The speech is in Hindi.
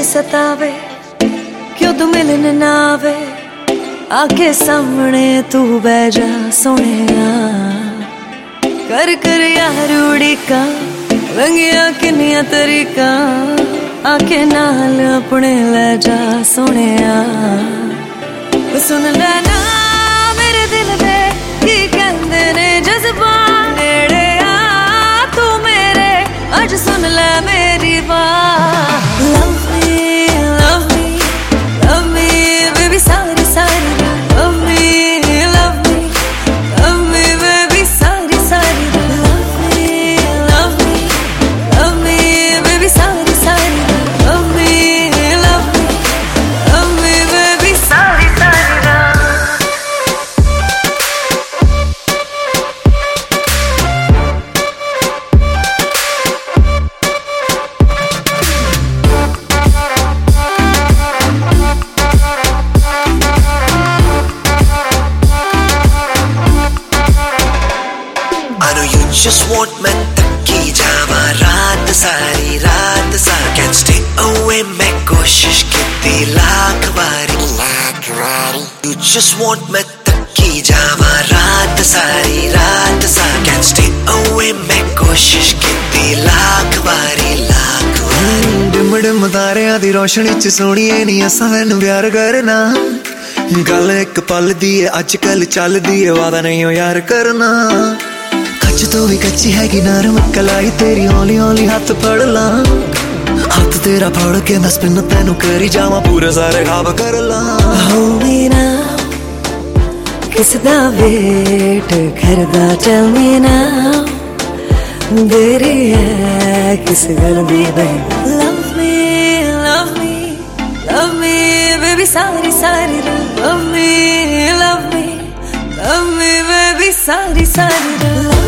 सतावे, क्यों तू मिलन ना आवे, आके सामने तू बह जा सोहणिया। कर कर यार उड़ीका, लंघिया किन्निया तरीका, आके नाल अपने ले जा सोहणिया। सुन लेना मेरे दिल दे की कहंदे ने जज्बा, नेड़े आ तू मेरे, अज सुन ले मेरी बात। Love me, love me, love me, baby सारी सारी रात। Love me, love me, love me, baby सारी सारी रात। Love me, love me, love me, baby सारी सारी रात। Love me, love me, love me, baby सारी सारी रात। Just want मैं तकी जावा रात सारी रात सारी। Can't stay away मैं कोशिश किती लाख बारी। You just want मैं तकी जावा रात सारी रात सारी। Can't stay away मैं कोशिश किती लाख बारी लाख बारी। डिम डिम तारियां दी रोशनी च सोहणिए नी असां मैनू प्यार करना। गल एक पल दी है अज कल चलदी है, वादा नहीं हो यार करना। कच्च तो भी कच्ची हैगी नरम कलाई तेरी, हौली हौली हाथ फड़ ला। हाथ तेरा फड़ के मैं स्पिन तेनू करी जावा, पूरे सारे खाब कर ला। Hold me now, किस दा वेट करदा, tell me now, देरी है किस गल दी baby। Love me, love me, love me, baby सारी सारी रात। Love me, love me, love me, baby सारी सारी रात।